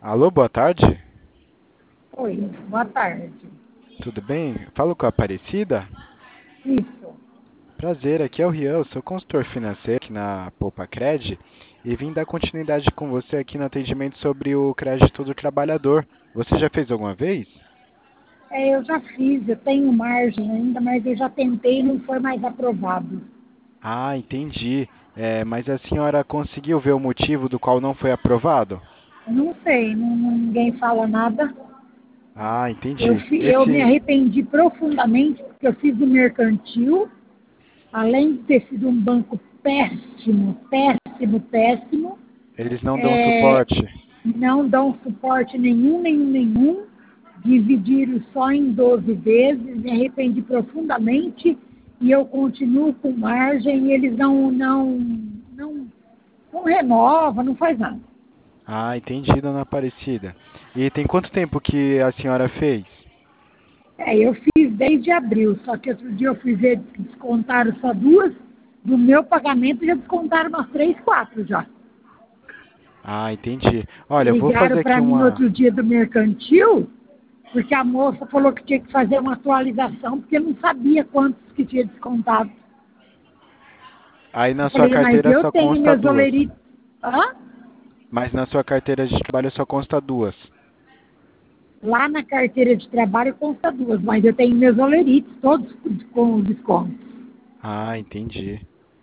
Alô, boa tarde. Oi, boa tarde. Tudo bem? Falo com a Aparecida. Isso. Prazer, aqui é o Rian, eu sou consultor financeiro aqui na Poupa e vim dar continuidade com você aqui no atendimento sobre o crédito do trabalhador. Você já fez alguma vez? Eu já fiz, eu tenho margem ainda, mas eu já tentei e não foi mais aprovado. Ah, entendi. Mas a senhora conseguiu ver o motivo do qual não foi aprovado? Eu não sei, ninguém fala nada. Ah, entendi. Eu me arrependi profundamente porque eu fiz o mercantil, além de ter sido um banco péssimo, péssimo, péssimo, Eles não dão é, suporte? não dão suporte nenhum, nenhum, nenhum. Dividiram só em 12 vezes, me arrependi profundamente e eu continuo com margem e eles não renovam, não faz nada. Ah, entendi, dona Aparecida. E tem quanto tempo que a senhora fez? Eu fiz desde abril, só que outro dia eu fui ver que descontaram só duas, do meu pagamento já descontaram umas três, quatro já. Ah, entendi. Olha, eu vou Ligaram fazer aqui para mim uma. outro dia do mercantil, porque a moça falou que tinha que fazer uma atualização, porque não sabia quantos que tinha descontado. Aí Eu na sua falei, mas carteira eu só tenho consta meus duas. oleritos. Hã? Mas na sua carteira de trabalho só consta duas. Lá na carteira de trabalho consta duas, mas eu tenho meus oleritos, todos com desconto. Ah, entendi.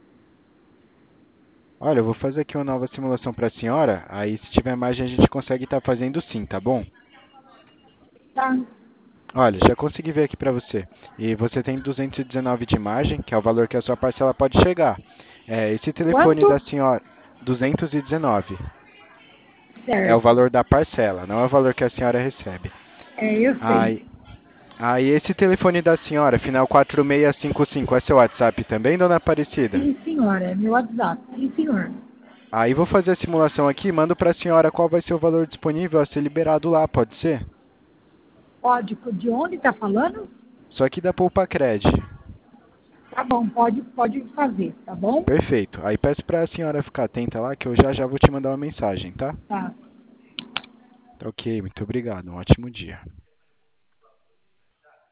Olha, eu vou fazer aqui uma nova simulação para a senhora. Aí, se tiver margem, a gente consegue estar fazendo sim, tá bom? Tá? Olha, já consegui ver aqui para você. E você tem 219 de margem, que é o valor que a sua parcela pode chegar. Esse telefone da Quanto? senhora, 219, é o Certo. valor da parcela, não é o valor que a senhora recebe. Eu sei. Aí, esse telefone da senhora, final 4655, é seu WhatsApp também, dona Aparecida? Sim, senhora. É meu WhatsApp. Sim, senhor. Aí vou fazer a simulação aqui, e mando para a senhora qual vai ser o valor disponível a ser liberado lá, pode ser? Código de onde está falando? Só aqui da Poupa Cred. Tá bom, pode fazer, tá bom? Perfeito. Aí peço para a senhora ficar atenta lá que eu já já vou te mandar uma mensagem, tá? Tá. Tá ok, muito obrigado. Um ótimo dia.